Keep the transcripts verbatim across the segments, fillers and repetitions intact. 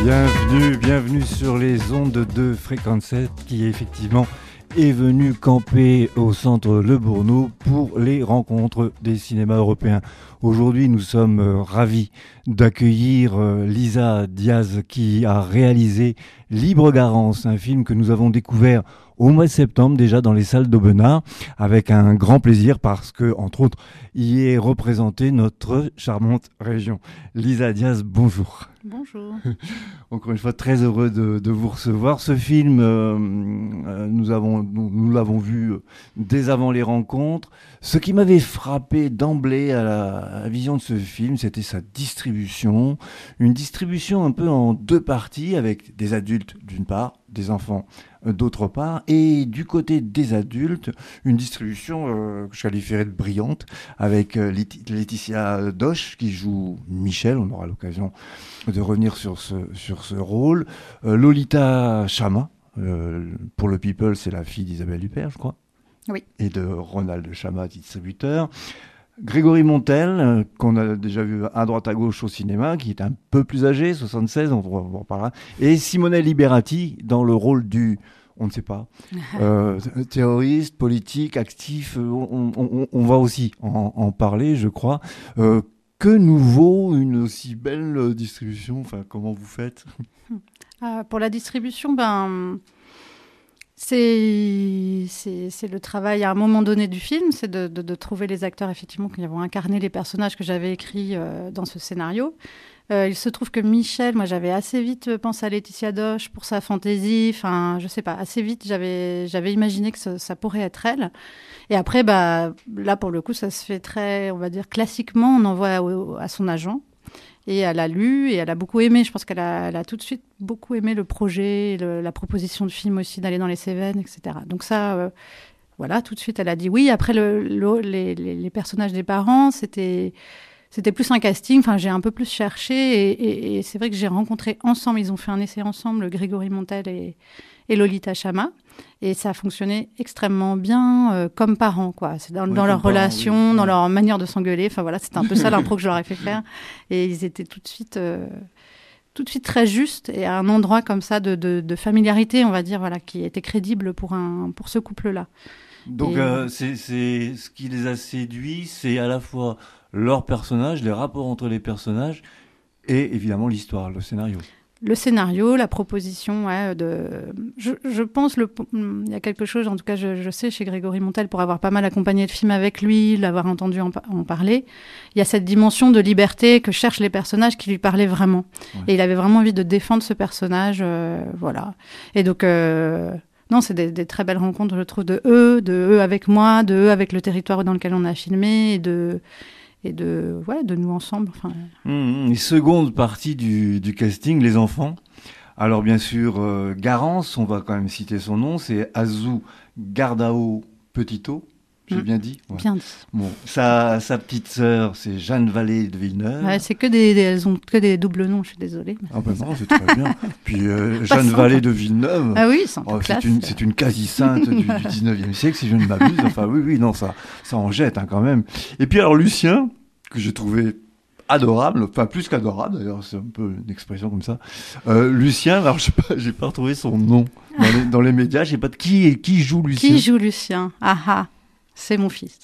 Bienvenue, bienvenue sur les ondes de Fréquence sept qui effectivement est venu camper au centre Le Bourneau pour les rencontres des cinémas européens. Aujourd'hui, nous sommes ravis d'accueillir Lisa Diaz qui a réalisé Libre Garance, un film que nous avons découvert au mois de septembre déjà dans les salles d'Aubenas avec un grand plaisir parce que, entre autres, y est représentée notre charmante région. Lisa Diaz, bonjour. Bonjour. Encore une fois, très heureux de, de vous recevoir. Ce film, euh, nous, avons, nous, nous l'avons vu dès avant les rencontres. Ce qui m'avait frappé d'emblée à la, à la vision de ce film, c'était sa distribution. Une distribution un peu en deux parties, avec des adultes d'une part, des enfants d'autre part, et du côté des adultes, une distribution euh, que je qualifierais de brillante, avec euh, Laetitia Doche qui joue Michel, on aura l'occasion de revenir sur ce, sur ce rôle, euh, Lolita Chama, euh, pour le People, c'est la fille d'Isabelle Huppert, je crois, oui, et de Ronald Chama, distributeur. Grégory Montel, euh, qu'on a déjà vu à droite à gauche au cinéma, qui est un peu plus âgé, soixante-seize, on va en parler. Et Simone Liberati, dans le rôle du, on ne sait pas, euh, terroriste, politique, actif, on, on, on va aussi en, en parler, je crois. Euh, que nous vaut une aussi belle distribution ? Enfin, comment vous faites ? euh, Pour la distribution, ben... C'est, c'est, c'est le travail à un moment donné du film, c'est de, de, de trouver les acteurs effectivement qui vont incarner les personnages que j'avais écrits euh, dans ce scénario. Euh, il se trouve que Michel, moi j'avais assez vite pensé à Laetitia Doche pour sa fantaisie, enfin je sais pas, assez vite j'avais, j'avais imaginé que ça, ça pourrait être elle. Et après, bah, là pour le coup ça se fait très, on va dire classiquement, on envoie à, à son agent. Et elle a lu et elle a beaucoup aimé. Je pense qu'elle a, elle a tout de suite beaucoup aimé le projet, le, la proposition de film aussi, d'aller dans les Cévennes, et cetera. Donc ça, euh, voilà, tout de suite, elle a dit oui. Après, le, le, les, les, les personnages des parents, c'était, c'était plus un casting. Enfin, j'ai un peu plus cherché. Et, et, et c'est vrai que j'ai rencontré ensemble, ils ont fait un essai ensemble, Grégory Montel et, et Lolita Chama. Et ça a fonctionné extrêmement bien euh, comme parents, quoi. C'est dans, oui, dans leur relation, parents, oui. dans leur manière de s'engueuler. Enfin voilà, c'était un peu ça l'impro que je leur ai fait faire. Et ils étaient tout de suite, euh, tout de suite très justes et à un endroit comme ça de, de, de familiarité, on va dire, voilà, qui était crédible pour un, pour ce couple-là. Donc et, euh, c'est, c'est ce qui les a séduits, c'est à la fois leurs personnages, les rapports entre les personnages et évidemment l'histoire, le scénario. Le scénario, la proposition, ouais, de... je, je pense, le... il y a quelque chose, en tout cas je, je sais chez Grégory Montel, pour avoir pas mal accompagné le film avec lui, l'avoir entendu en, en parler, il y a cette dimension de liberté que cherchent les personnages qui lui parlaient vraiment. Ouais. Et il avait vraiment envie de défendre ce personnage, euh, voilà. Et donc... Euh... Non, c'est des, des très belles rencontres, je trouve, de eux, de eux avec moi, de eux avec le territoire dans lequel on a filmé, et de... et de, ouais, de nous ensemble. Enfin... Mmh, et seconde partie du, du casting, les enfants. Alors bien sûr, euh, Garance, on va quand même citer son nom, c'est Azou Gardao Petito, j'ai mmh. bien dit ouais. Bien dit. Bon, sa, sa petite sœur, c'est Jeanne Vallée de Villeneuve. Ouais, c'est que des, des, elles ont que des doubles noms, je suis désolée. Ah ben non, c'est très bien. Puis euh, Jeanne Vallée de Villeneuve, ah oui, c'est, oh, c'est, une, c'est une quasi-sainte du, du dix-neuvième siècle, si je ne m'abuse. Enfin oui, oui, non, ça, ça en jette hein, quand même. Et puis alors Lucien, que j'ai trouvé adorable, enfin plus qu'adorable d'ailleurs, c'est un peu une expression comme ça. Euh, Lucien, alors je sais pas, j'ai pas retrouvé son nom dans les, dans les médias, je sais pas de qui qui joue Lucien. Qui joue Lucien ? Ah ah, c'est mon fils.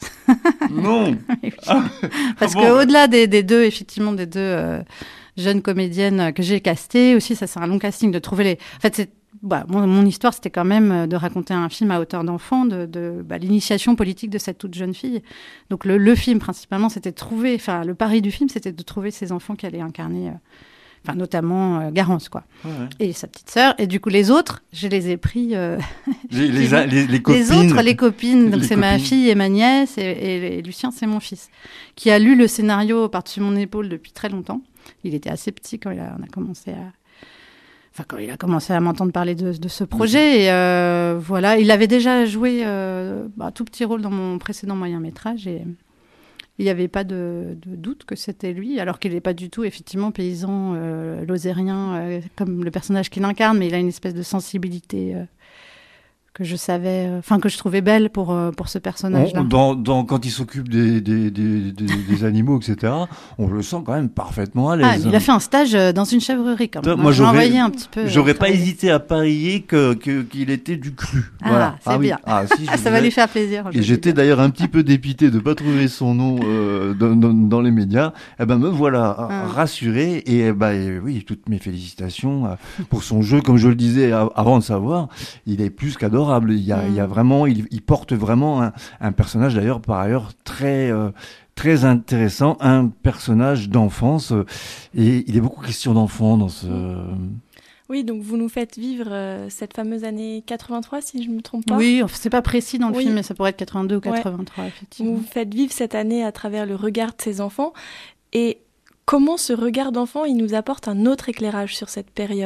Non. Oui. ah, Parce ah bon. qu'au-delà des, des deux, effectivement, des deux euh, jeunes comédiennes que j'ai castées aussi, ça c'est un long casting de trouver les. En fait, c'est Bah, mon, mon histoire, c'était quand même de raconter un film à hauteur d'enfant, de, de bah, l'initiation politique de cette toute jeune fille. Donc le, le film, principalement, c'était de trouver... Enfin, le pari du film, c'était de trouver ces enfants qui allaient incarner... Euh, enfin, notamment euh, Garance, quoi. Ouais, ouais. Et sa petite sœur. Et du coup, les autres, je les ai pris... Euh, les, les, les, les, les copines. Les autres, les copines. Donc les c'est copines. Ma fille et ma nièce. Et, et, et Lucien, c'est mon fils. Qui a lu le scénario par-dessus mon épaule depuis très longtemps. Il était assez petit quand il a, on a commencé à... Enfin, quand il a commencé à m'entendre parler de, de ce projet, et euh, voilà, il avait déjà joué euh, bah, un tout petit rôle dans mon précédent moyen-métrage, et il n'y avait pas de, de doute que c'était lui, alors qu'il n'est pas du tout, effectivement, paysan euh, lozérien, euh, comme le personnage qu'il incarne, mais il a une espèce de sensibilité euh, que je savais, enfin euh, que je trouvais belle pour euh, pour ce personnage-là. On, dans, dans, quand il s'occupe des, des, des, des, des animaux, et cetera, on le sent quand même parfaitement à l'aise. Ah, il a fait un stage dans une chèvrerie quand même. Moi, j'aurais, envoyé un petit peu. J'aurais pas hésité à parier que, que, qu'il était du cru. Ah, voilà. c'est ah, bien. Oui. Ah, si, ah, ça va lui faire plaisir. Et j'étais bien. D'ailleurs un petit peu dépité de pas trouver son nom euh, dans, dans, dans les médias. Eh ben me voilà ah. rassuré et, ben, et oui, toutes mes félicitations euh, pour son jeu. Comme je le disais avant de savoir, il est plus qu'adorable. Il y a, mm. il y a vraiment, il, il porte vraiment un, un personnage d'ailleurs par ailleurs très euh, très intéressant, un personnage d'enfance euh, et il est beaucoup question d'enfant dans ce. Mm. Oui, donc vous nous faites vivre euh, cette fameuse année quatre-vingt-trois, si je ne me trompe pas. Oui, c'est pas précis dans le oui. film, mais ça pourrait être quatre-vingt-deux ou quatre-vingt-trois, ouais. effectivement. Vous faites vivre cette année à travers le regard de ces enfants. Et comment ce regard d'enfant, il nous apporte un autre éclairage sur cette période ?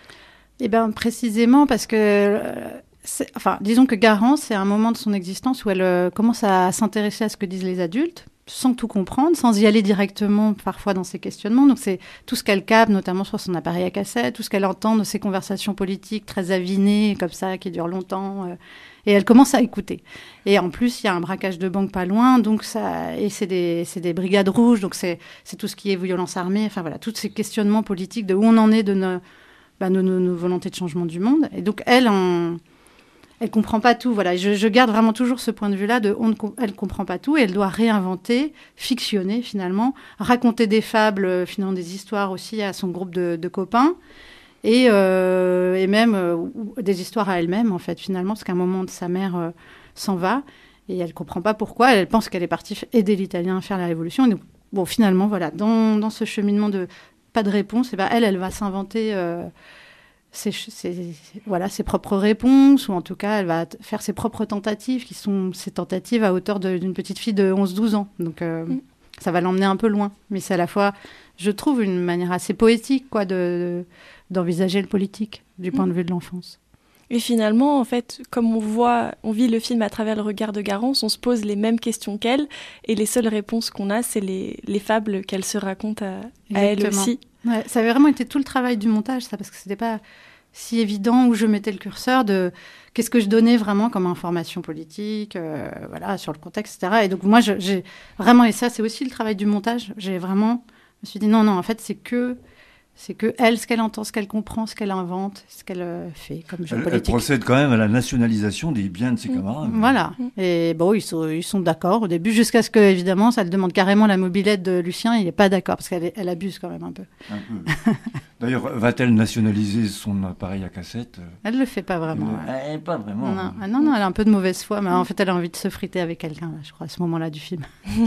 Eh bien, précisément parce que... Euh, c'est, enfin, disons que Garance, c'est un moment de son existence où elle euh, commence à s'intéresser à ce que disent les adultes, sans tout comprendre, sans y aller directement parfois dans ses questionnements. Donc c'est tout ce qu'elle capte, notamment sur son appareil à cassette, tout ce qu'elle entend de ses conversations politiques très avinées, comme ça, qui durent longtemps. Euh, et elle commence à écouter. Et en plus, il y a un braquage de banque pas loin, donc ça, et c'est des, c'est des brigades rouges, donc c'est, c'est tout ce qui est violence armée, enfin voilà, tous ces questionnements politiques de où on en est de nos, bah, nos, nos, nos volontés de changement du monde. Et donc elle, en... Elle comprend pas tout, voilà. Je, je garde vraiment toujours ce point de vue-là de on ne, elle comprend pas tout et elle doit réinventer, fictionner finalement, raconter des fables, finalement des histoires aussi à son groupe de, de copains et, euh, et même euh, des histoires à elle-même en fait finalement parce qu'à un moment sa mère euh, s'en va et elle comprend pas pourquoi. Elle pense qu'elle est partie aider l'Italien à faire la révolution. Et donc, bon, finalement voilà, dans, dans ce cheminement de pas de réponse, et ben elle, elle va s'inventer. Euh, Ses, ses, voilà, ses propres réponses, ou en tout cas, elle va t- faire ses propres tentatives, qui sont ses tentatives à hauteur de, d'une petite fille de onze douze ans. Donc, euh, mm. ça va l'emmener un peu loin. Mais c'est à la fois, je trouve, une manière assez poétique quoi, de, de, d'envisager le politique, du point mm. de vue de l'enfance. Et finalement, en fait, comme on voit, on vit le film à travers le regard de Garance, on se pose les mêmes questions qu'elle, et les seules réponses qu'on a, c'est les, les fables qu'elle se raconte à, à elle aussi. Ouais, ça avait vraiment été tout le travail du montage, ça, parce que c'était pas si évident où je mettais le curseur de qu'est-ce que je donnais vraiment comme information politique, euh, voilà, sur le contexte, et cetera. Et donc moi, je, j'ai vraiment, et ça, c'est aussi le travail du montage. J'ai vraiment, je me suis dit non, non, en fait, c'est que c'est que elle, ce qu'elle entend, ce qu'elle comprend, ce qu'elle invente, ce qu'elle euh, fait comme jeu elle, politique. Elle procède quand même à la nationalisation des biens de ses mmh. camarades. Voilà. Mmh. Et bon, ils sont, ils sont d'accord au début, jusqu'à ce que, évidemment, ça le demande carrément la mobilette de Lucien. Il n'est pas d'accord parce qu'elle elle abuse quand même un peu. Un peu. D'ailleurs, va-t-elle nationaliser son appareil à cassette ? Elle ne le fait pas vraiment. Elle, ouais. elle, pas vraiment. Non, ah, non, non, elle a un peu de mauvaise foi, mais mmh. en fait, elle a envie de se friter avec quelqu'un, là, je crois, à ce moment-là du film.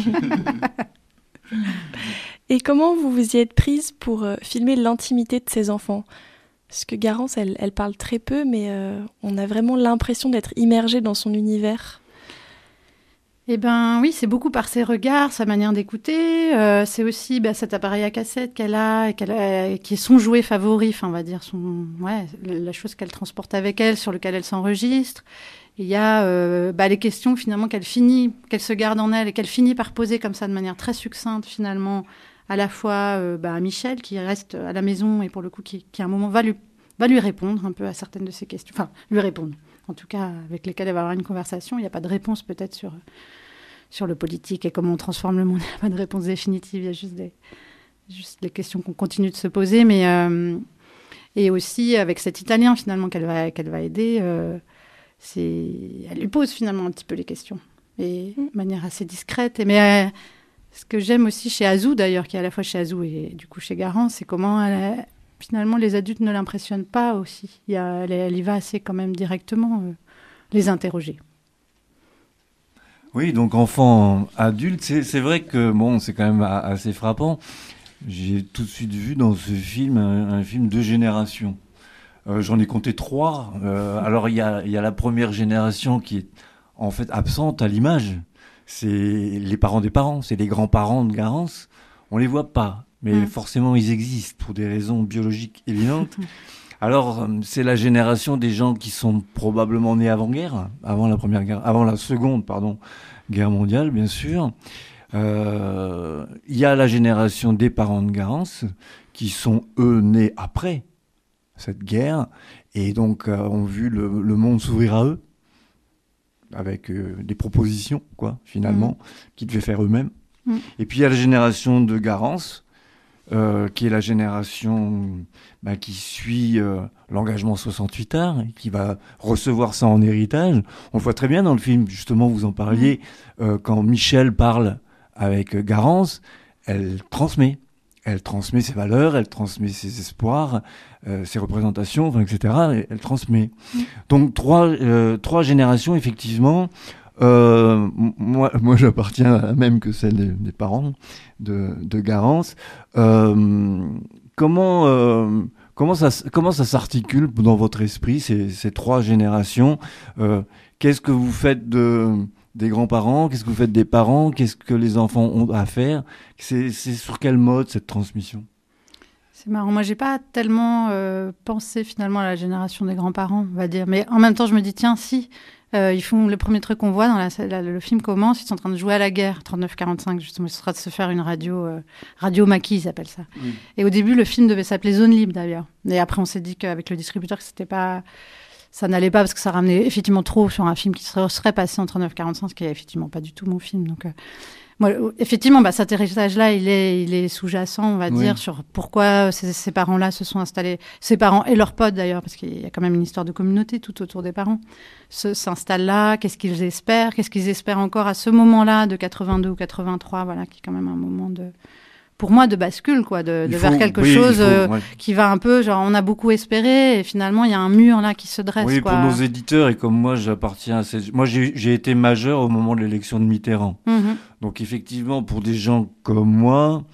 Et comment vous vous y êtes prise pour euh, filmer l'intimité de ces enfants ? Parce que Garance, elle, elle parle très peu, mais euh, on a vraiment l'impression d'être immergé dans son univers. Eh bien oui, c'est beaucoup par ses regards, sa manière d'écouter. Euh, c'est aussi bah, cet appareil à cassette qu'elle a, qu'elle a, qui est son jouet favori, enfin on va dire, son, ouais, la chose qu'elle transporte avec elle, sur laquelle elle s'enregistre. Il y a euh, bah, les questions finalement qu'elle finit, qu'elle se garde en elle et qu'elle finit par poser comme ça de manière très succincte finalement, à la fois euh, bah, à Michel qui reste à la maison et pour le coup qui, qui à un moment va lui, va lui répondre un peu à certaines de ses questions, enfin lui répondre, en tout cas avec lesquelles elle va avoir une conversation. Il n'y a pas de réponse peut-être sur, sur le politique et comment on transforme le monde, il n'y a pas de réponse définitive, il y a juste des, juste des questions qu'on continue de se poser, mais euh, et aussi avec cet Italien finalement qu'elle va, qu'elle va aider. Euh, C'est... Elle lui pose finalement un petit peu les questions, et de manière assez discrète. Et, mais euh, ce que j'aime aussi chez Azou, d'ailleurs, qui est à la fois chez Azou et du coup chez Garance, c'est comment elle, finalement les adultes ne l'impressionnent pas aussi. Il y a, elle, elle y va assez quand même directement euh, les interroger. Oui, donc enfant, adulte, c'est, c'est vrai que bon, c'est quand même assez frappant. J'ai tout de suite vu dans ce film un, un film de génération. Euh, j'en ai compté trois. Euh, alors, il y a, y a la première génération qui est en fait absente à l'image. C'est les parents des parents, c'est les grands-parents de Garance. On les voit pas, mais mmh. forcément, ils existent pour des raisons biologiques évidentes. Alors, c'est la génération des gens qui sont probablement nés avant-guerre, avant la première guerre, avant la seconde, pardon, guerre mondiale, bien sûr. Euh, il y a la génération des parents de Garance qui sont, eux, nés après cette guerre, et donc euh, ont vu le, le monde s'ouvrir à eux, avec euh, des propositions, quoi, finalement, mmh. qu'ils devaient faire eux-mêmes. Mmh. Et puis il y a la génération de Garance, euh, qui est la génération bah, qui suit euh, l'engagement soixante-huit arts, et qui va recevoir ça en héritage. On le voit très bien dans le film, justement, vous en parliez, mmh. euh, quand Michel parle avec Garance, elle transmet. Elle transmet ses valeurs, elle transmet ses espoirs, euh, ses représentations, enfin, et cetera. Elle, elle transmet. Mmh. Donc trois, euh, trois générations, effectivement. Euh, moi, moi, j'appartiens à la même que celle des, des parents de, de Garance. Euh, comment, euh, comment ça, comment ça s'articule dans votre esprit, ces, ces trois générations? euh, Qu'est-ce que vous faites de des grands-parents, qu'est-ce que vous faites des parents, qu'est-ce que les enfants ont à faire? C'est, c'est sur quel mode cette transmission? C'est marrant, moi j'ai pas tellement euh, pensé finalement à la génération des grands-parents, on va dire, mais en même temps je me dis tiens si, euh, ils font le premier truc qu'on voit dans la, la, le film commence, ils sont en train de jouer à la guerre, trente-neuf quarante-cinq justement, ce sera de se faire une radio, euh, radio maquis, ils s'appellent ça. Oui. Et au début le film devait s'appeler Zone Libre d'ailleurs, et après on s'est dit qu'avec le distributeur que c'était pas... ça n'allait pas parce que ça ramenait effectivement trop sur un film qui serait, serait passé en trente-neuf quarante-cinq, ce qui est effectivement pas du tout mon film. Donc, euh, moi, effectivement, bah, cet héritage-là, il est, il est sous-jacent, on va oui. dire, sur pourquoi ces, ces parents-là se sont installés, ces parents et leurs potes d'ailleurs, parce qu'il y a quand même une histoire de communauté tout autour des parents, se, s'installent là, qu'est-ce qu'ils espèrent, qu'est-ce qu'ils espèrent encore à ce moment-là de quatre-vingt-deux ou quatre-vingt-trois, voilà, qui est quand même un moment de... pour moi, de bascule, quoi, de, de faut, vers quelque oui, chose faut, euh, ouais. qui va un peu, genre, on a beaucoup espéré, et finalement, il y a un mur, là, qui se dresse, oui, quoi. Pour nos éditeurs, et comme moi, j'appartiens à cette... Moi, j'ai, j'ai été majeur au moment de l'élection de Mitterrand. Mm-hmm. Donc, effectivement, pour des gens comme moi,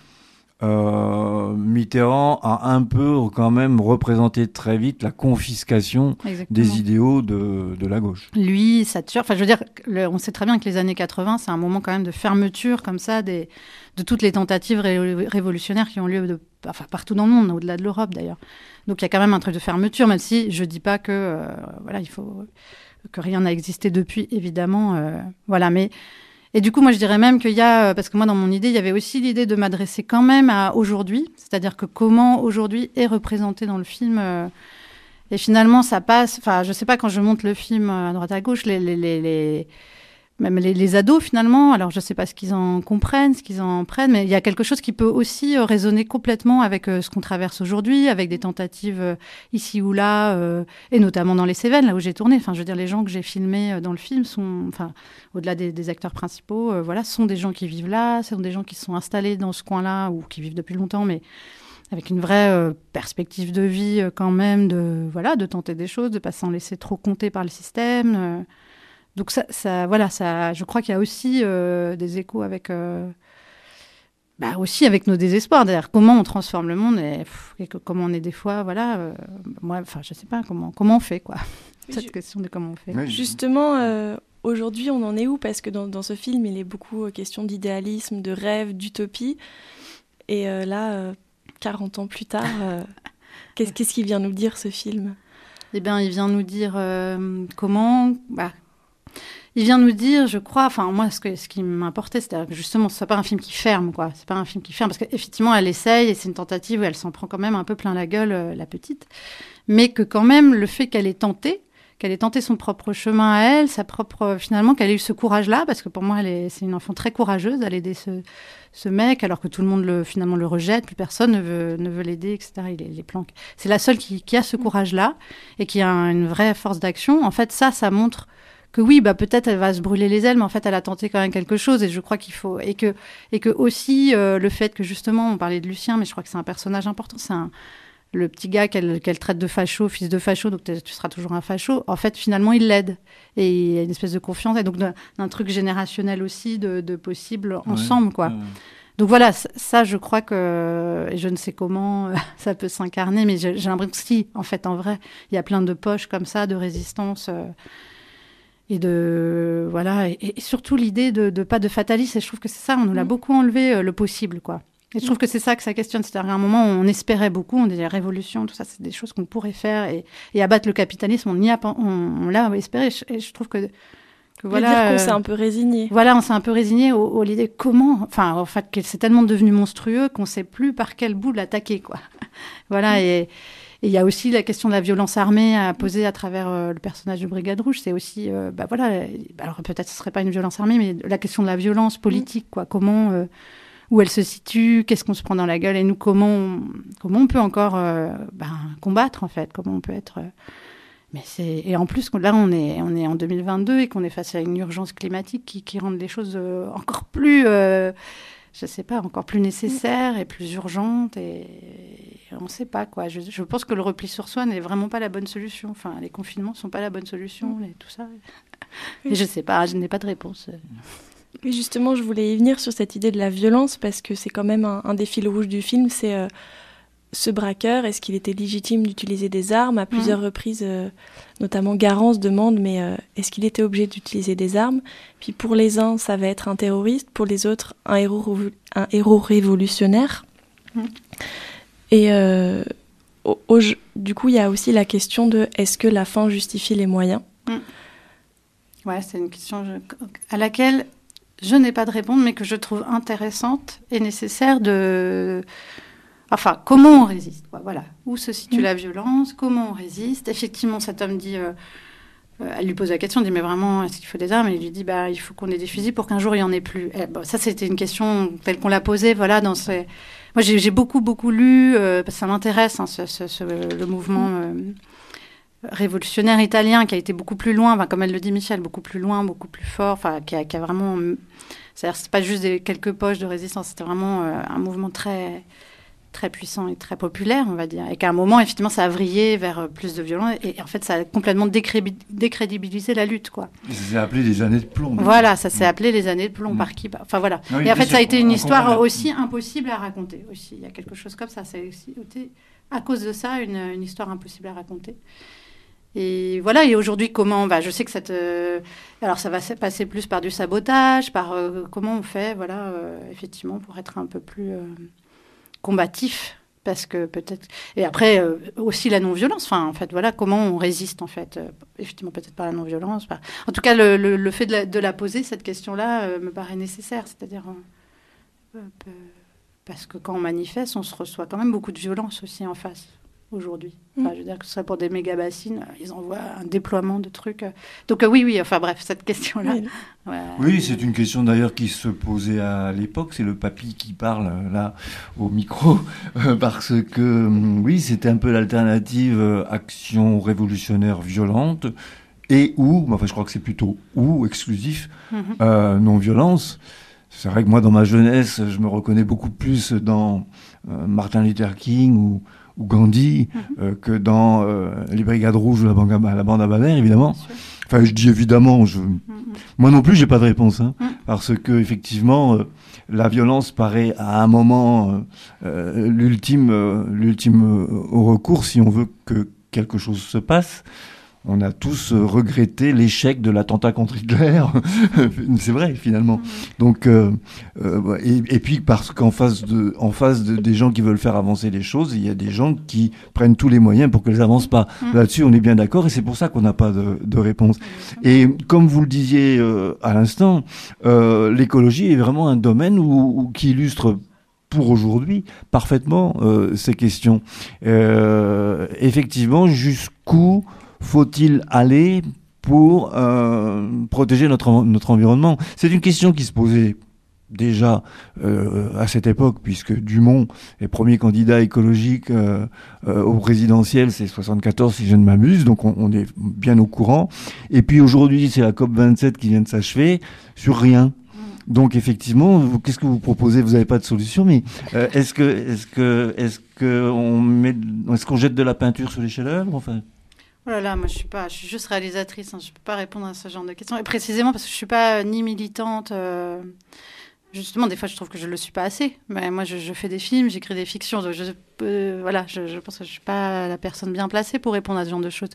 euh, Mitterrand a un peu, quand même, représenté très vite la confiscation Exactement. Des idéaux de, de la gauche. Lui, ça tue. Enfin, je veux dire, le, on sait très bien que les années quatre-vingts, c'est un moment, quand même, de fermeture, comme ça, des... de toutes les tentatives ré- révolutionnaires qui ont lieu de, enfin, partout dans le monde, au-delà de l'Europe d'ailleurs. Donc il y a quand même un truc de fermeture, même si je ne dis pas que, euh, voilà, il faut, que rien n'a existé depuis, évidemment. Euh, voilà, mais... Et du coup, moi je dirais même qu'il y a, parce que moi dans mon idée, il y avait aussi l'idée de m'adresser quand même à aujourd'hui, c'est-à-dire que comment aujourd'hui est représenté dans le film. Euh, et finalement, ça passe, enfin, je ne sais pas, quand je monte le film à droite à gauche, les... les, les, les même les, les ados, finalement, alors je ne sais pas ce qu'ils en comprennent, ce qu'ils en prennent, mais il y a quelque chose qui peut aussi euh, résonner complètement avec euh, ce qu'on traverse aujourd'hui, avec des tentatives euh, ici ou là, euh, et notamment dans les Cévennes, là où j'ai tourné. Enfin, je veux dire, les gens que j'ai filmés euh, dans le film sont, enfin, au-delà des, des acteurs principaux, euh, voilà, sont des gens qui vivent là, ce sont des gens qui sont installés dans ce coin-là, ou qui vivent depuis longtemps, mais avec une vraie euh, perspective de vie euh, quand même, de, voilà, de tenter des choses, de ne pas s'en laisser trop compter par le système. Euh, Donc ça, ça, voilà, ça, je crois qu'il y a aussi euh, des échos avec, euh, bah aussi avec nos désespoirs. D'ailleurs, comment on transforme le monde et, pff, et que, comment on est des fois, voilà. Euh, moi, enfin, je sais pas comment, comment on fait, quoi. Cette je... question de comment on fait. Oui, justement, euh, aujourd'hui, on en est où? Parce que dans, dans ce film, il est beaucoup question d'idéalisme, de rêve, d'utopie. Et euh, là, euh, quarante ans plus tard, euh, qu'est-ce, qu'est-ce qu'il vient nous dire, ce film? Eh bien, il vient nous dire euh, comment. Bah, Il vient nous dire, je crois, enfin moi ce, que, ce qui m'importait, c'était que justement ce soit pas un film qui ferme, quoi. C'est pas un film qui ferme, parce qu'effectivement elle essaye, et c'est une tentative où elle s'en prend quand même un peu plein la gueule, euh, la petite, mais que quand même le fait qu'elle ait tenté, qu'elle ait tenté son propre chemin à elle, sa propre, finalement qu'elle ait eu ce courage-là, parce que pour moi elle est, c'est une enfant très courageuse d'aller aider ce, ce mec, alors que tout le monde le, finalement le rejette, plus personne ne veut, ne veut l'aider, et cetera. Il les, les planque. C'est la seule qui, qui a ce courage-là, et qui a une vraie force d'action. En fait, ça, ça montre que oui, bah peut-être elle va se brûler les ailes, mais en fait elle a tenté quand même quelque chose, et je crois qu'il faut, et que et que aussi euh, le fait que justement on parlait de Lucien, mais je crois que c'est un personnage important, c'est un le petit gars qu'elle qu'elle traite de facho, fils de facho, donc tu seras toujours un facho. En fait, finalement, il l'aide, et il y a une espèce de confiance, et donc d'un, d'un truc générationnel aussi de, de possible ensemble, ouais, quoi. Ouais. Donc voilà, ça, je crois que, et je ne sais comment ça peut s'incarner, mais j'ai, j'ai l'impression que si, en fait, en vrai, il y a plein de poches comme ça de résistance. Euh, Et de voilà, et, et surtout l'idée de, de pas de fatalisme. Et je trouve que c'est ça, on nous l'a beaucoup enlevé, euh, le possible, quoi. Et je trouve que c'est ça que ça questionne. C'est-à-dire qu'à un moment, on espérait beaucoup, on disait révolution, tout ça, c'est des choses qu'on pourrait faire, et, et abattre le capitalisme, on y a, on, on l'a espéré. Et je, et je trouve que, que voilà. dire qu'on euh, s'est un peu résigné. Voilà, on s'est un peu résigné au, au l'idée comment, enfin, en fait, que c'est tellement devenu monstrueux qu'on sait plus par quel bout l'attaquer, quoi. Voilà, mmh. et Et il y a aussi la question de la violence armée à poser à travers euh, le personnage de Brigade Rouge. C'est aussi, euh, bah voilà, alors peut-être ce serait pas une violence armée, mais la question de la violence politique, quoi. Comment, euh, où elle se situe, qu'est-ce qu'on se prend dans la gueule, et nous, comment on, comment on peut encore euh, ben, combattre, en fait, comment on peut être... Euh, mais c'est... Et en plus, là, on est, on est en deux mille vingt-deux et qu'on est face à une urgence climatique qui, qui rend les choses euh, encore plus... Euh, je sais pas, encore plus nécessaire et plus urgente, et on ne sait pas, quoi. Je, je pense que le repli sur soi n'est vraiment pas la bonne solution. Enfin, les confinements ne sont pas la bonne solution, et tout ça. Et je ne sais pas, je n'ai pas de réponse. Oui, justement, je voulais y venir sur cette idée de la violence, parce que c'est quand même un, un des fils rouges du film, c'est euh, ce braqueur, est-ce qu'il était légitime d'utiliser des armes ? À plusieurs mmh. reprises, euh, notamment Garance demande, mais euh, est-ce qu'il était obligé d'utiliser des armes ? Puis pour les uns, ça va être un terroriste, pour les autres, un héros, un héros révolutionnaire. Mmh. Et euh, au, au, du coup, il y a aussi la question de est-ce que la fin justifie les moyens ? Mmh. Ouais, c'est une question je, à laquelle je n'ai pas de réponse, mais que je trouve intéressante et nécessaire de... Enfin, comment on résiste, quoi, voilà. Où se situe mmh. la violence ? Comment on résiste ? Effectivement, cet homme dit... Euh, euh, elle lui pose la question, elle dit, mais vraiment, est-ce qu'il faut des armes ? Et il lui dit, bah, il faut qu'on ait des fusils pour qu'un jour, il n'y en ait plus. Et, bon, ça, c'était une question telle qu'on l'a posée, voilà, dans ces... Moi, j'ai, j'ai beaucoup, beaucoup lu, euh, parce que ça m'intéresse, hein, ce, ce, ce, le mouvement euh, révolutionnaire italien, qui a été beaucoup plus loin, enfin, comme elle le dit Michel, beaucoup plus loin, beaucoup plus fort, enfin, qui a, qui a vraiment... C'est-à-dire, c'est pas juste des, quelques poches de résistance, c'était vraiment euh, un mouvement très... très puissant et très populaire, on va dire. Et qu'à un moment, effectivement, ça a vrillé vers plus de violence. Et en fait, ça a complètement décré- décrédibilisé la lutte, quoi. Et ça s'est appelé les années de plomb. Voilà, ça s'est mmh. appelé les années de plomb mmh. par qui bah, enfin, voilà. Oui, et en fait, ça a été une histoire aussi impossible à raconter. Aussi. Il y a quelque chose comme ça. Ça a aussi été, à cause de ça, une, une histoire impossible à raconter. Et voilà, et aujourd'hui, comment... Bah, je sais que cette... Euh, alors, ça va passer plus par du sabotage, par euh, comment on fait, voilà, euh, effectivement, pour être un peu plus... Euh, combatif, parce que peut-être... Et après, euh, aussi la non-violence. Enfin, en fait, voilà, comment on résiste, en fait. Euh, effectivement, peut-être par la non-violence. Par... En tout cas, le, le, le fait de la, de la poser, cette question-là, euh, me paraît nécessaire. C'est-à-dire... Euh, euh, parce que quand on manifeste, on se reçoit quand même beaucoup de violence aussi en face, aujourd'hui. Enfin, je veux dire que ce serait pour des méga-bassines, ils envoient un déploiement de trucs. Donc euh, oui, oui, enfin bref, cette question-là. Oui, ouais. oui, c'est une question d'ailleurs qui se posait à l'époque. C'est le papy qui parle là au micro, euh, parce que euh, oui, c'était un peu l'alternative euh, action révolutionnaire violente et ou, enfin je crois que c'est plutôt ou exclusif, mm-hmm. euh, non-violence. C'est vrai que moi, dans ma jeunesse, je me reconnais beaucoup plus dans euh, Martin Luther King ou ou Gandhi, mmh. euh, que dans euh, les Brigades Rouges ou la bande à, la bande à Bader, évidemment. Enfin, je dis évidemment, je... Mmh. moi non plus, j'ai pas de réponse, hein, mmh. parce que effectivement, euh, la violence paraît à un moment euh, l'ultime, euh, l'ultime euh, au recours si on veut que quelque chose se passe. On a tous euh, regretté l'échec de l'attentat contre Hitler. C'est vrai, finalement. Mmh. Donc, euh, euh, et, et puis parce qu'en face, de, en face de, des gens qui veulent faire avancer les choses, il y a des gens qui prennent tous les moyens pour qu'elles n'avancent pas. Mmh. Là-dessus, on est bien d'accord, et c'est pour ça qu'on n'a pas de, de réponse. Mmh. Et comme vous le disiez euh, à l'instant, euh, l'écologie est vraiment un domaine où, où, qui illustre pour aujourd'hui parfaitement euh, ces questions. Euh, effectivement, jusqu'où faut-il aller pour euh, protéger notre, notre environnement ? C'est une question qui se posait déjà euh, à cette époque, puisque Dumont est premier candidat écologique euh, euh, au présidentiel, c'est soixante-quatorze si je ne m'abuse, donc on, on est bien au courant. Et puis aujourd'hui, c'est la COP vingt-sept qui vient de s'achever, sur rien. Donc effectivement, vous, qu'est-ce que vous proposez ? Vous n'avez pas de solution, mais euh, est-ce que, est-ce que, est-ce que on met, est-ce qu'on jette de la peinture sur les chefs-d'œuvre, enfin ? Oh là là, moi je suis pas, je suis juste réalisatrice, hein, je peux pas répondre à ce genre de questions. Et précisément parce que je suis pas euh, ni militante. Euh, justement, des fois je trouve que je le suis pas assez. Mais moi je, je fais des films, j'écris des fictions. Donc je, euh, voilà, je, je pense que je suis pas la personne bien placée pour répondre à ce genre de choses.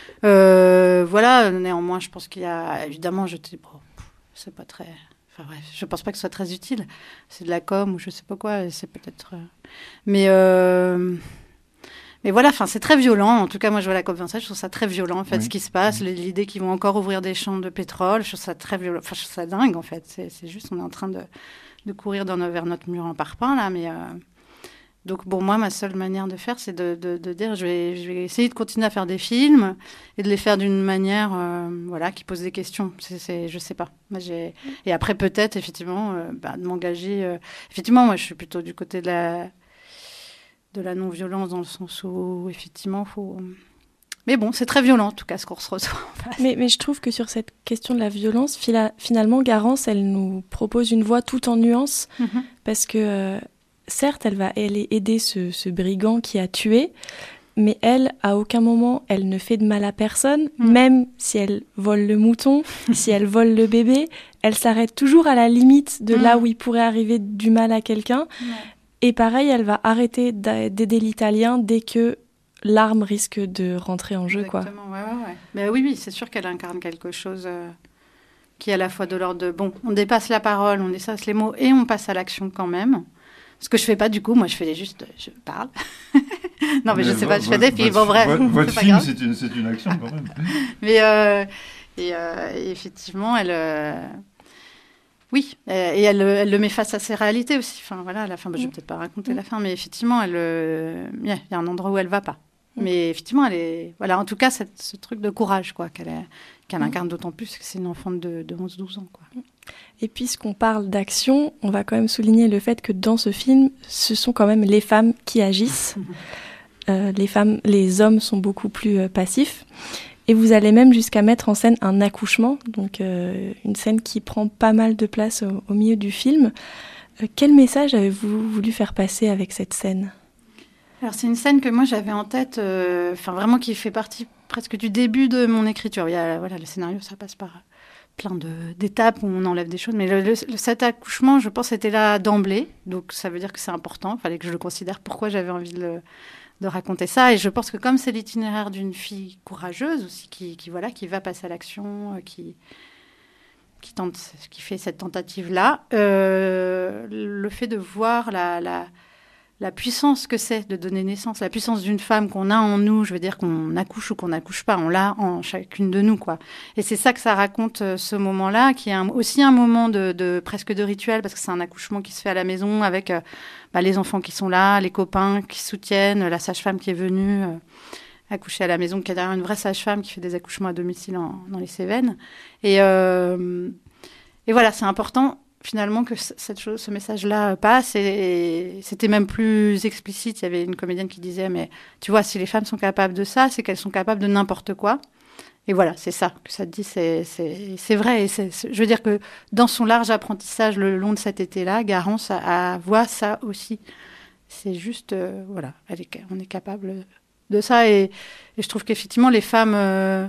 Euh, voilà, néanmoins, je pense qu'il y a évidemment, je dis, bon, c'est pas très. Enfin bref, je pense pas que ce soit très utile. C'est de la com ou je sais pas quoi. C'est peut-être. Euh... Mais. Euh... Mais voilà, enfin, c'est très violent. En tout cas, moi, je vois la COP vingt-sept, je trouve ça très violent, en fait, oui. ce qui se passe. Oui. L'idée qu'ils vont encore ouvrir des champs de pétrole, je trouve ça très violent. Enfin, je trouve ça dingue, en fait. C'est, c'est juste, on est en train de, de courir dans nos, vers notre mur en parpaing, là. Mais, euh, Donc, bon, moi, ma seule manière de faire, c'est de, de, de dire, je vais, je vais essayer de continuer à faire des films et de les faire d'une manière, euh, voilà, qui pose des questions. C'est, c'est, je sais pas. Moi, j'ai... Et après, peut-être, effectivement, euh, bah, de m'engager. Euh... Effectivement, moi, je suis plutôt du côté de la, de la non-violence, dans le sens où, effectivement, il faut... Mais bon, c'est très violent, en tout cas, ce qu'on se reçoit en face. Mais, mais je trouve que sur cette question de la violence, fila- finalement, Garance, elle nous propose une voie tout en nuances, mm-hmm. parce que, euh, certes, elle va elle, aider ce, ce brigand qui a tué, mais elle, à aucun moment, elle ne fait de mal à personne, mm. même si elle vole le mouton, si elle vole le bébé, elle s'arrête toujours à la limite de mm. là où il pourrait arriver du mal à quelqu'un. Mm. Et pareil, elle va arrêter d'aider l'Italien dès que l'arme risque de rentrer en jeu. Exactement, quoi. Ouais, ouais, ouais. Mais oui, oui, c'est sûr qu'elle incarne quelque chose euh, qui est à la fois de l'ordre de, bon, on dépasse la parole, on dépasse les mots, et on passe à l'action quand même. Ce que je fais pas du coup, moi je fais juste, je parle. non mais, mais je sais pas, je fais des films, bon bref. Votre film, c'est une, c'est une action quand même. mais euh, et, euh, et effectivement, elle... Euh, Oui, et elle, elle le met face à ses réalités aussi. Enfin, voilà, à la fin, bah, je vais peut-être pas raconter mmh. la fin, mais effectivement, il euh, y, y a un endroit où elle va pas. Mmh. Mais effectivement, elle est... Voilà, en tout cas, cette, ce truc de courage, quoi, qu'elle, est, qu'elle mmh. incarne d'autant plus que c'est une enfant de, de onze douze ans, quoi. Et puisqu'on parle d'action, on va quand même souligner le fait que dans ce film, ce sont quand même les femmes qui agissent. euh, les femmes, les hommes sont beaucoup plus euh, passifs. Et vous allez même jusqu'à mettre en scène un accouchement, donc euh, une scène qui prend pas mal de place au, au milieu du film. Euh, quel message avez-vous voulu faire passer avec cette scène ? Alors c'est une scène que moi j'avais en tête, euh, enfin vraiment qui fait partie presque du début de mon écriture. Il y a, voilà, le scénario, ça passe par plein de, d'étapes où on enlève des choses, mais le, le, cet accouchement, je pense, était là d'emblée, donc ça veut dire que c'est important. Il fallait que je le considère. Pourquoi j'avais envie de le de raconter ça, et je pense que comme c'est l'itinéraire d'une fille courageuse aussi, qui, qui voilà, qui va passer à l'action, qui qui tente, qui fait cette tentative là, euh, le fait de voir la la la puissance que c'est de donner naissance, la puissance d'une femme qu'on a en nous, je veux dire qu'on accouche ou qu'on n'accouche pas, on l'a en chacune de nous, quoi. Et c'est ça que ça raconte, ce moment-là, qui est un, aussi un moment de, de presque de rituel, parce que c'est un accouchement qui se fait à la maison avec euh, bah, les enfants qui sont là, les copains qui soutiennent, la sage-femme qui est venue euh, accoucher à la maison, qui est d'ailleurs une vraie sage-femme qui fait des accouchements à domicile en, dans les Cévennes. Et, euh, et voilà, c'est important finalement que cette chose, ce message-là passe, et, et c'était même plus explicite. Il y avait une comédienne qui disait, mais tu vois, si les femmes sont capables de ça, c'est qu'elles sont capables de n'importe quoi. Et voilà, c'est ça que ça te dit, c'est, c'est, c'est vrai. Et c'est, c'est, je veux dire que dans son large apprentissage le long de cet été-là, Garance a, a, voit ça aussi. C'est juste, euh, voilà, elle est, on est capable de ça. Et, et je trouve qu'effectivement, les femmes... Euh,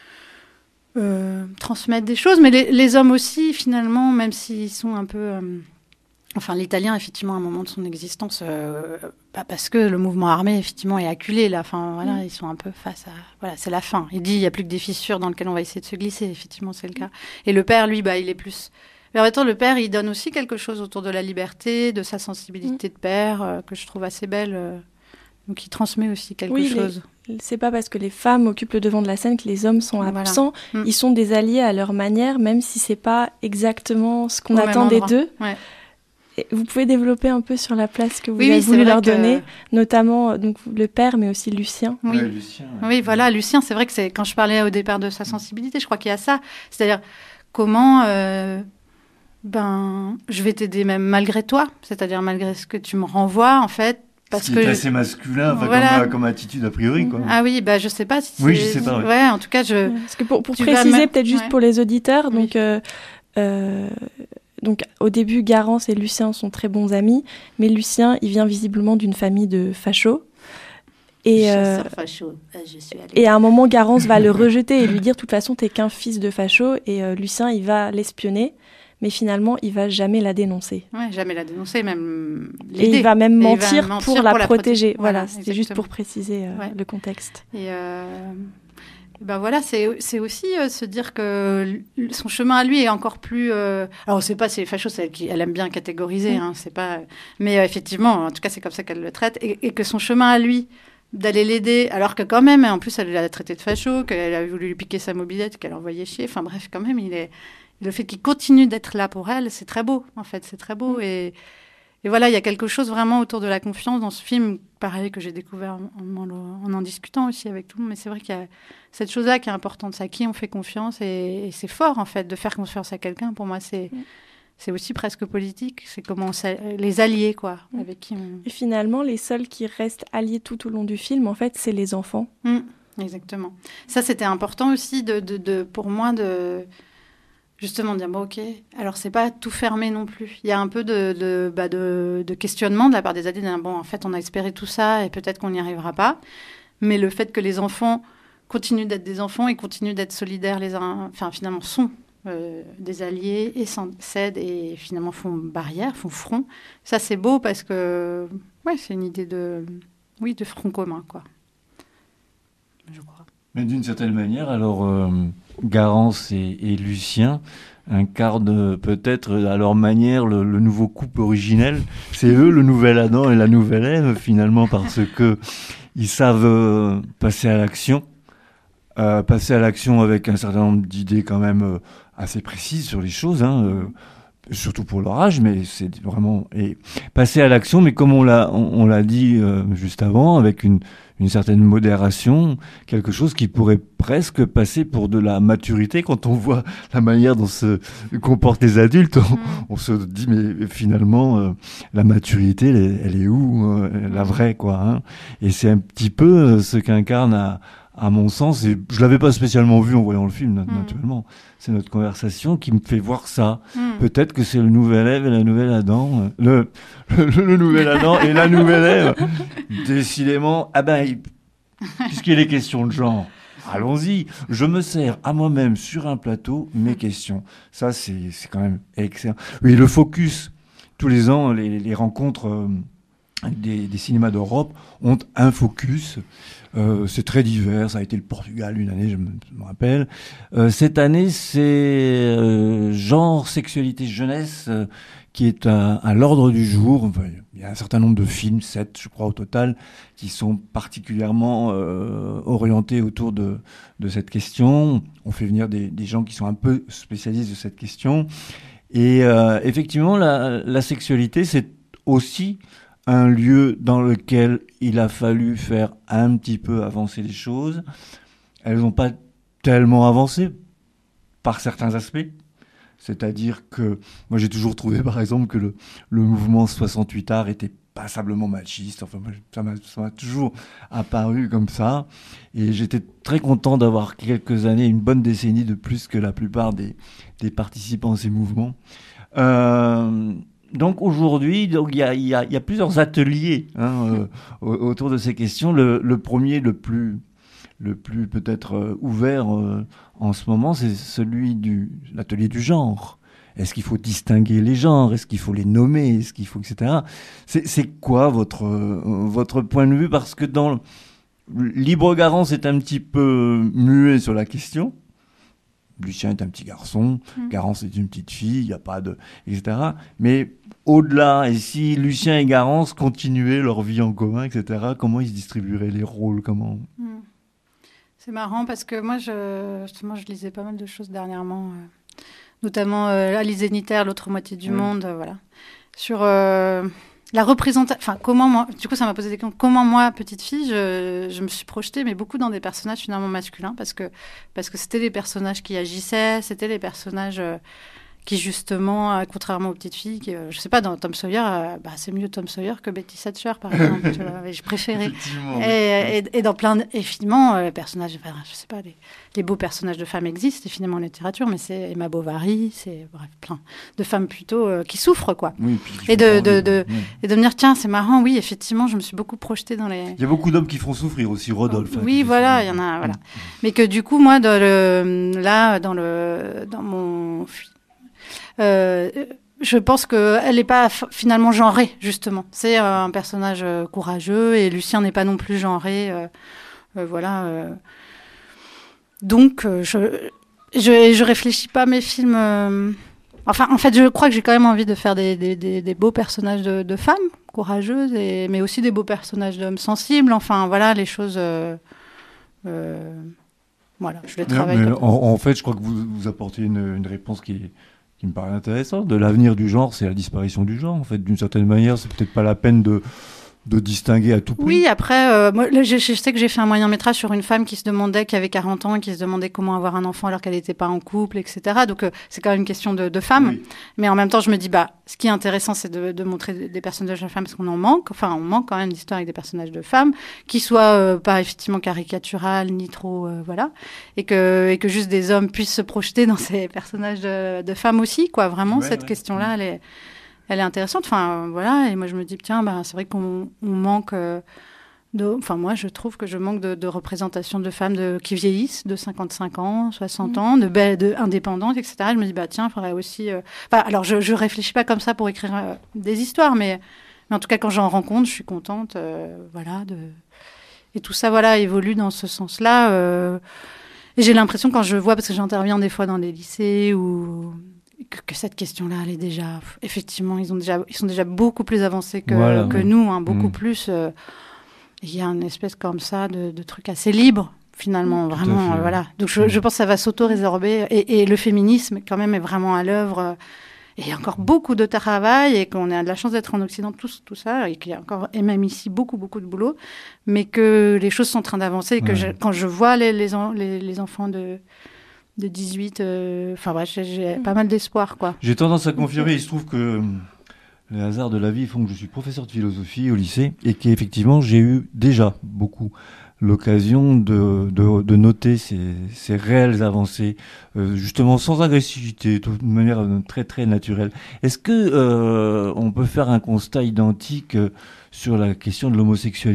Euh, transmettre des choses, mais les, les hommes aussi, finalement, même s'ils sont un peu... Euh, enfin, l'Italien, effectivement, à un moment de son existence, euh, bah parce que le mouvement armé, effectivement, est acculé, là. Enfin, voilà, mmh. ils sont un peu face à... Voilà, c'est la fin. Il dit, il n'y a plus que des fissures dans lesquelles on va essayer de se glisser. Effectivement, c'est le cas. Et le père, lui, bah, il est plus... Mais en même temps, le père, il donne aussi quelque chose autour de la liberté, de sa sensibilité mmh. de père, euh, que je trouve assez belle. Euh, donc, il transmet aussi quelque oui, chose. Les... C'est pas parce que les femmes occupent le devant de la scène que les hommes sont absents. Voilà. Mmh. Ils sont des alliés à leur manière, même si c'est pas exactement ce qu'on Au attendait d'eux. Ouais. Et vous pouvez développer un peu sur la place que vous oui, avez oui, voulu leur que... donner, notamment donc, le père, mais aussi Lucien. Oui, ouais, Lucien, ouais. oui voilà, Lucien, c'est vrai que c'est quand je parlais au départ de sa sensibilité, je crois qu'il y a ça. C'est-à-dire, comment... Euh... Ben, je vais t'aider même malgré toi, c'est-à-dire malgré ce que tu me renvoies, en fait. Parce Ce qui que est assez masculin, voilà. comme, comme attitude a priori, quoi. Ah oui, bah je sais pas si oui, c'est... je sais pas. Ouais, ouais en tout cas, je. Parce que pour, pour préciser, me... peut-être juste ouais. pour les auditeurs, oui. donc, euh, euh, donc au début, Garance et Lucien sont très bons amis, mais Lucien, il vient visiblement d'une famille de fachos. Et, euh, facho. Je suis allée. Et à un moment, Garance va le rejeter et lui dire, de toute façon, t'es qu'un fils de facho. Et euh, Lucien, il va l'espionner. Mais finalement, il va jamais la dénoncer. Ouais, jamais la dénoncer, même l'aider. Et il va même mentir, va mentir pour, pour la la protéger. proté- voilà, voilà c'était juste pour préciser euh, ouais. le contexte. Et euh, ben voilà, c'est, c'est aussi euh, se dire que son chemin à lui est encore plus... Euh... Alors, on ne sait pas si les fachos, elle, elle aime bien catégoriser, mmh. hein, c'est pas... mais euh, effectivement, en tout cas, c'est comme ça qu'elle le traite, et, et que son chemin à lui, d'aller l'aider, alors que quand même, en plus, elle l'a traité de facho, qu'elle a voulu lui piquer sa mobilette, qu'elle envoyait chier, enfin bref, quand même, il est... Le fait qu'il continue d'être là pour elle, c'est très beau, en fait, c'est très beau. Et, et voilà, il y a quelque chose vraiment autour de la confiance dans ce film, pareil, que j'ai découvert en en, en en discutant aussi avec tout le monde. Mais c'est vrai qu'il y a cette chose-là qui est importante, c'est à qui on fait confiance. Et, et c'est fort, en fait, de faire confiance à quelqu'un. Pour moi, c'est, mmh. c'est aussi presque politique. C'est comment on les alliés, quoi, mmh. avec qui on... Et finalement, les seuls qui restent alliés tout au long du film, en fait, c'est les enfants. Mmh. Exactement. Ça, c'était important aussi de, de, de, pour moi de... Justement, dire, bon, ok, alors c'est pas tout fermé non plus. Il y a un peu de, de, bah de, de questionnement de la part des adultes. Bon, en fait, on a espéré tout ça et peut-être qu'on n'y arrivera pas. Mais le fait que les enfants continuent d'être des enfants et continuent d'être solidaires les uns, enfin, finalement, sont euh, des alliés et s'aident et finalement font barrière, font front. Ça, c'est beau parce que, ouais, c'est une idée de, oui, de front commun, quoi. Je crois. Mais d'une certaine manière, alors, euh, Garance et, et Lucien incarnent peut-être à leur manière le, le nouveau couple originel. C'est eux le nouvel Adam et la nouvelle Ève, finalement, parce que ils savent euh, passer à l'action, euh, passer à l'action avec un certain nombre d'idées quand même euh, assez précises sur les choses, hein, euh, surtout pour leur âge, mais c'est vraiment... Et passer à l'action, mais comme on l'a, on, on l'a dit euh, juste avant, avec une... une certaine modération, quelque chose qui pourrait presque passer pour de la maturité. Quand on voit la manière dont se comportent les adultes, on, mmh. on se dit, mais finalement, euh, la maturité, elle est, elle est où, euh, la vraie, quoi, hein. Et c'est un petit peu ce qu'incarne, à, à mon sens, et je l'avais pas spécialement vu en voyant le film, mmh. naturellement. C'est notre conversation qui me fait voir ça. Mmh. Peut-être que c'est le nouvel Ève et la nouvelle Adam. Le, le, le nouvel Adam et la nouvelle Ève. Décidément, ah ben, il, puisqu'il est question de genre, allons-y. Je me sers à moi-même sur un plateau mes questions. Ça, c'est, c'est quand même excellent. Oui, le focus. Tous les ans, les, les rencontres euh, des, des cinémas d'Europe ont un focus. Euh, c'est très divers. Ça a été le Portugal une année, je me, je me rappelle. Euh, cette année, c'est euh, genre, sexualité, jeunesse, euh, qui est à, à l'ordre du jour. Enfin, il y a un certain nombre de films, sept, je crois, au total, qui sont particulièrement euh, orientés autour de, de cette question. On fait venir des, des gens qui sont un peu spécialistes de cette question. Et euh, effectivement, la, la sexualité, c'est aussi un lieu dans lequel il a fallu faire un petit peu avancer les choses. Elles n'ont pas tellement avancé par certains aspects. C'est-à-dire que moi, j'ai toujours trouvé, par exemple, que le, le mouvement soixante-huit art était passablement machiste. Enfin, moi, ça m'a, ça m'a toujours apparu comme ça. Et j'étais très content d'avoir quelques années, une bonne décennie de plus que la plupart des, des participants à ces mouvements. Euh, donc aujourd'hui, il y a, y, a, y a plusieurs ateliers hein, euh, autour de ces questions. Le, le premier, le plus, le plus peut-être euh, ouvert euh, en ce moment, c'est celui de l'atelier du genre. Est-ce qu'il faut distinguer les genres? Est-ce qu'il faut les nommer? Est-ce qu'il faut, et cetera. C'est, c'est quoi votre, euh, votre point de vue? Parce que dans Libre Garance est un petit peu muet sur la question. Lucien est un petit garçon, mmh. Garance est une petite fille, il n'y a pas de... et cetera. Mais au-delà, et si Lucien et Garance continuaient leur vie en commun, et cetera, comment ils se distribueraient les rôles? Comment... Mmh. C'est marrant parce que moi, je, justement, je lisais pas mal de choses dernièrement, euh, notamment euh, Alice Zénitaire, L'autre moitié du mmh. monde, euh, voilà, sur... Euh, la représentation, enfin, comment moi, du coup, ça m'a posé des questions. Comment moi, petite fille, je, je me suis projetée, mais beaucoup dans des personnages finalement masculins, parce que, parce que c'était les personnages qui agissaient, c'était les personnages euh, qui, justement, euh, contrairement aux petites filles, qui, euh, je sais pas, dans Tom Sawyer, euh, bah, c'est mieux Tom Sawyer que Betty Thatcher, par exemple. Tu vois, je préférais. Et, et, et dans plein, de, et finalement, euh, les personnages, enfin, je sais pas, les, les beaux personnages de femmes existent, finalement, en littérature, mais c'est Emma Bovary, c'est bref, plein de femmes plutôt euh, qui souffrent, quoi. Oui, et, de, de, de, oui. et de me dire, tiens, c'est marrant, oui, effectivement, je me suis beaucoup projetée dans les... Il y a beaucoup d'hommes qui font souffrir aussi, Rodolphe. Oui, hein, voilà, il y en a, voilà. Mmh. Mais que du coup, moi, dans le, là, dans, le, dans mon... Euh, je pense qu'elle n'est pas f- finalement genrée, justement. C'est euh, un personnage euh, courageux, et Lucien n'est pas non plus genré. Euh, euh, voilà... Euh, Donc, euh, je, je, je réfléchis pas à mes films. Euh... Enfin, en fait, je crois que j'ai quand même envie de faire des, des, des, des beaux personnages de, de femmes courageuses, et, mais aussi des beaux personnages d'hommes sensibles. Enfin, voilà, les choses. Euh, euh, voilà, je les travaille. Mais, mais en, en fait, je crois que vous, vous apportez une, une réponse qui est, qui qui me paraît intéressant. De l'avenir du genre, c'est la disparition du genre. En fait, d'une certaine manière, c'est peut-être pas la peine de de distinguer à tout prix. Oui, après, euh, moi, je, je sais que j'ai fait un moyen métrage sur une femme qui se demandait, qui avait quarante ans, et qui se demandait comment avoir un enfant alors qu'elle n'était pas en couple, et cetera. Donc, euh, c'est quand même une question de, de femme. Oui. Mais en même temps, je me dis, bah, ce qui est intéressant, c'est de, de montrer des personnages de femmes, parce qu'on en manque. Enfin, on manque quand même d'histoires avec des personnages de femmes, qui soient euh, pas effectivement caricaturales, ni trop, euh, voilà. Et que, et que juste des hommes puissent se projeter dans ces personnages de, de femmes aussi, quoi. Vraiment, ouais, cette ouais. question-là, elle est... Elle est intéressante, enfin voilà, et moi je me dis tiens, bah, c'est vrai qu'on on manque euh, de, enfin moi je trouve que je manque de, de représentation de femmes de, qui vieillissent, de cinquante-cinq ans, soixante mmh. ans, de belles, de indépendantes, et cetera. Je me dis bah tiens, il faudrait aussi, euh... enfin alors je je réfléchis pas comme ça pour écrire euh, des histoires, mais mais en tout cas quand j'en rencontre, je suis contente, euh, voilà, de et tout ça voilà évolue dans ce sens-là. Euh... Et j'ai l'impression quand je vois, parce que j'interviens des fois dans les lycées ou Que, que cette question-là, elle est déjà... Effectivement, ils, ont déjà, ils sont déjà beaucoup plus avancés que, voilà, que ouais. nous, hein, beaucoup mmh. plus. Il euh, y a une espèce comme ça de, de truc assez libre, finalement, Tout vraiment. Fait, euh, voilà. Donc, je, mmh. je pense que ça va s'auto-résorber. Et, et le féminisme, quand même, est vraiment à l'œuvre. Euh, et il y a encore beaucoup de travail et qu'on a de la chance d'être en Occident, tout, tout ça, et qu'il y a encore, et même ici, beaucoup, beaucoup de boulot. Mais que les choses sont en train d'avancer et que ouais. je, quand je vois les, les, les, les enfants de... de dix-huit, enfin euh, bref, j'ai, j'ai pas mal d'espoir, quoi. J'ai tendance à confirmer, il se trouve que euh, les hasards de la vie font que je suis professeur de philosophie au lycée et qu'effectivement j'ai eu déjà beaucoup l'occasion de, de, de noter ces, ces réelles avancées, euh, justement sans agressivité, de manière très très naturelle. Est-ce que euh, on peut faire un constat identique euh, sur la question de l'homosexualité ?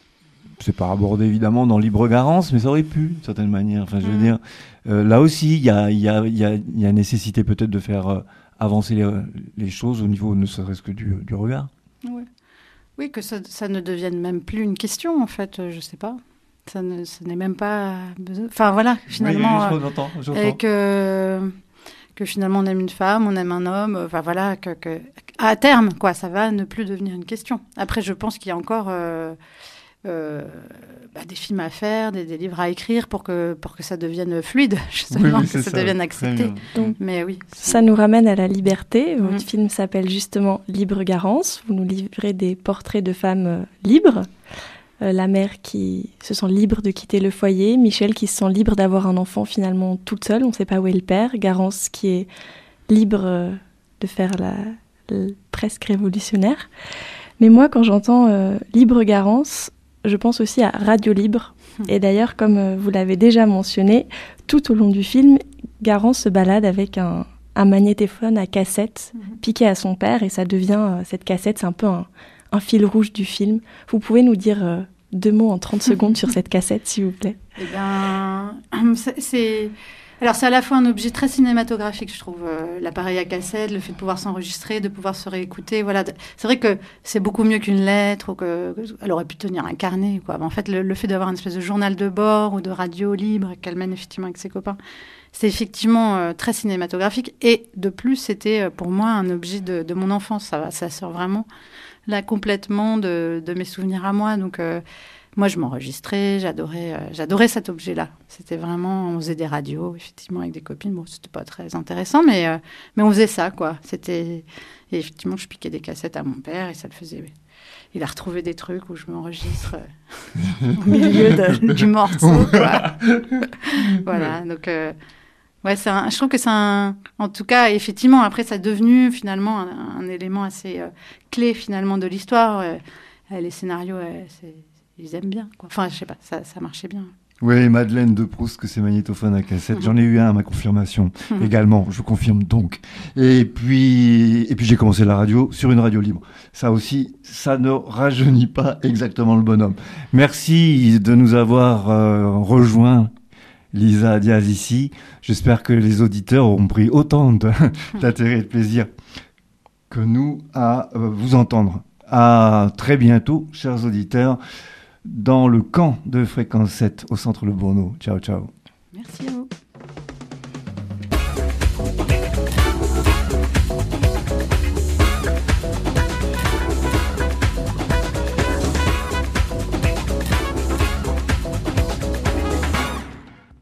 C'est pas abordé évidemment dans Libre Garance, mais ça aurait pu, d'une certaine manière. Enfin, je veux mmh. dire, euh, là aussi, il y a, y, a, y, a, y a nécessité peut-être de faire euh, avancer les, les choses au niveau ne serait-ce que du, du regard. Ouais. Oui, que ça, ça ne devienne même plus une question, en fait, euh, je sais pas. Ça, ne, ça n'est même pas besoin... Enfin, voilà, finalement... Oui, j'entends, j'entends. Et que, que finalement, on aime une femme, on aime un homme, enfin voilà, que, que, à terme, quoi, ça va ne plus devenir une question. Après, je pense qu'il y a encore... Euh, Euh, bah, des films à faire, des, des livres à écrire pour que, pour que ça devienne fluide, justement, oui, oui, que ça, ça devienne accepté. Donc, mais oui, ça nous ramène à la liberté. Votre mmh. film s'appelle justement Libre Garance. Vous nous livrez des portraits de femmes euh, libres. Euh, la mère qui se sent libre de quitter le foyer, Michel qui se sent libre d'avoir un enfant finalement toute seule, on ne sait pas où est le père, Garance qui est libre euh, de faire la, la presque révolutionnaire. Mais moi, quand j'entends euh, Libre Garance, je pense aussi à Radio Libre. Et d'ailleurs, comme vous l'avez déjà mentionné, tout au long du film, Garance se balade avec un, un magnétophone à cassette mm-hmm. piqué à son père. Et ça devient, cette cassette, c'est un peu un, un fil rouge du film. Vous pouvez nous dire euh, deux mots en trente secondes sur cette cassette, s'il vous plaît ? Eh bien, c'est... c'est... Alors, c'est à la fois un objet très cinématographique, je trouve, euh, l'appareil à cassette, le fait de pouvoir s'enregistrer, de pouvoir se réécouter. Voilà. C'est vrai que c'est beaucoup mieux qu'une lettre, ou que, elle aurait pu tenir un carnet, quoi. Mais en fait, le, le fait d'avoir une espèce de journal de bord ou de radio libre qu'elle mène effectivement avec ses copains, c'est effectivement euh, très cinématographique. Et de plus, c'était euh, pour moi un objet de, de mon enfance. Ça, ça sort vraiment là complètement de, de mes souvenirs à moi. Donc, euh, moi, je m'enregistrais, j'adorais, euh, j'adorais cet objet-là. C'était vraiment, on faisait des radios, effectivement, avec des copines. Bon, c'était pas très intéressant, mais, euh, mais on faisait ça, quoi. C'était... Et effectivement, je piquais des cassettes à mon père et ça le faisait... Il a retrouvé des trucs où je m'enregistre euh, au milieu de, du morceau, quoi. Voilà, donc... Euh, ouais, c'est un, je trouve que c'est un... En tout cas, effectivement, après, ça est devenu, finalement, un, un élément assez euh, clé, finalement, de l'histoire. Euh, les scénarios, euh, c'est... Ils aiment bien, quoi. Enfin, je sais pas, ça, ça marchait bien. Oui, Madeleine de Proust, que c'est magnétophone à cassette. Mmh. J'en ai eu un à ma confirmation mmh. également, je confirme donc. Et puis, et puis j'ai commencé la radio sur une radio libre. Ça aussi, ça ne rajeunit pas exactement le bonhomme. Merci de nous avoir euh, rejoints, Lisa Diaz, ici. J'espère que les auditeurs auront pris autant de, d'intérêt et de plaisir que nous à euh, vous entendre. À très bientôt, chers auditeurs, dans le camp de Fréquence sept au Centre Le Bourneau. Ciao, ciao. Merci à vous.